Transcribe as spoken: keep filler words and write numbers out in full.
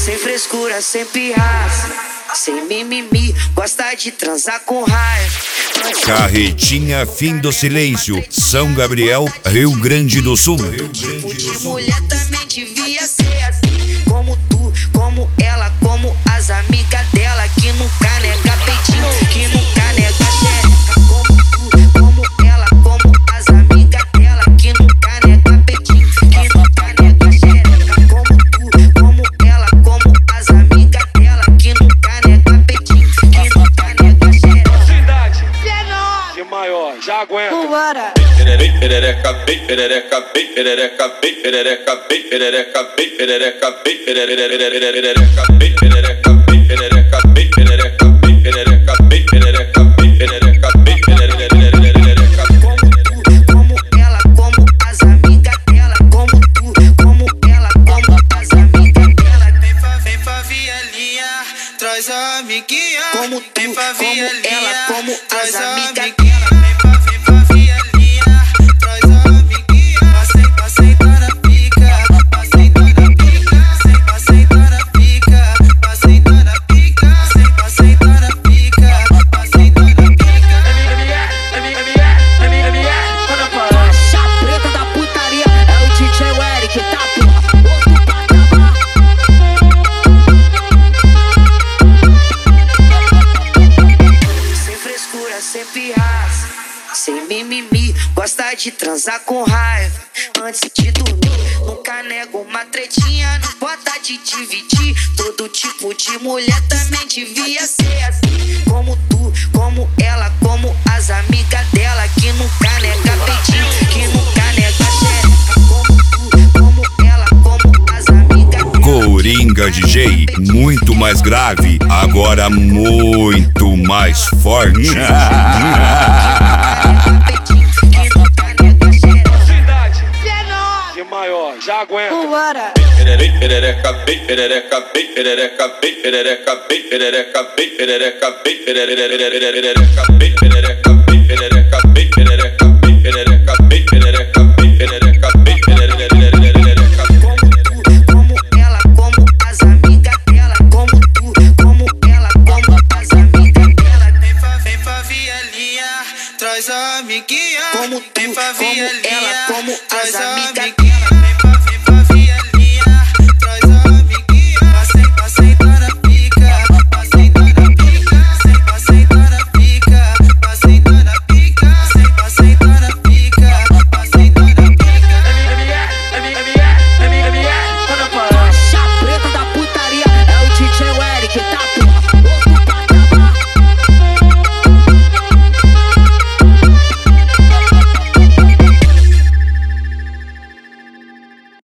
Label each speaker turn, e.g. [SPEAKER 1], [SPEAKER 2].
[SPEAKER 1] Sem frescura, sem pirraça, sem mimimi, gosta de transar com raiva.
[SPEAKER 2] Carretinha Fim do Silêncio, São Gabriel, Rio Grande do Sul.
[SPEAKER 1] Tipo de mulher também devia ser assim, como tu, como ela, como as amigas dela, que nunca nega peitinho, que nunca nega xereca. Como tu, como ela, como as amigas dela, que nunca nega peitinho, que nunca nega xereca. Como tu, como ela, como as amigas dela, que nunca nega peitinho, que nunca nega xereca.
[SPEAKER 3] Cidade de maior, já aguenta.
[SPEAKER 4] Bora.
[SPEAKER 5] Perereca, perereca, perereca, perereca, perereca, perereca, perereca, perereca, perereca, perereca, perereca, perereca, perereca, perereca.
[SPEAKER 1] Como tu, como ela, como as amigas dela, como tu, como ela, como as amigas dela.
[SPEAKER 6] Vem pra vielinha, traz a amiguinha.
[SPEAKER 1] Como tu,
[SPEAKER 6] Vem pra
[SPEAKER 1] como ela,
[SPEAKER 6] vielinha,
[SPEAKER 1] como as
[SPEAKER 6] traz a
[SPEAKER 1] amigas
[SPEAKER 6] amiguinha.
[SPEAKER 1] dela.
[SPEAKER 6] Vem pra, vem pra vielinha, traz a amiguinha. Passei, passei na pica, passei na pica, passei, passei na pica, passei na pica, passei, passei na pica, passei na pica.
[SPEAKER 1] Faixa preta da putaria, é o D J Eric, tá porra, outro patamar. Sem frescura, sem pirraça, sem mimimi, gosta de transar com raiva. Antes de dormir, nunca nego uma tretinha, não bota de dividir. Todo tipo de mulher também devia ser assim, como tu, como ela, como as amigas dela, que nunca nega peitinho, que nunca nega xereca. Como tu, como ela, como as amigas dela.
[SPEAKER 2] Coringa D J, muito mais grave, agora muito mais forte.
[SPEAKER 3] Cidade de maior, já aguenta.
[SPEAKER 4] Bora.
[SPEAKER 5] Perereca, perereca, perereca, perereca, perereca, perereca, perereca, perereca, perereca, perereca.